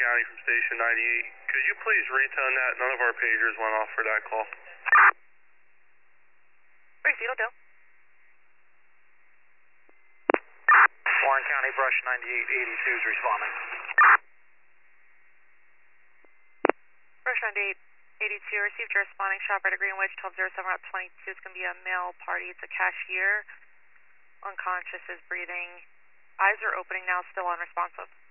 County from Station 98. Could you please retone that? None of our pagers went off for that call. Received, Hotel. Warren County Brush 9882 is responding. Brush 9882, received your responding. Shop at Greenwich, 1207 Route 22. It's going to be a male party. It's a cashier. Unconscious, is breathing. Eyes are opening now, still unresponsive.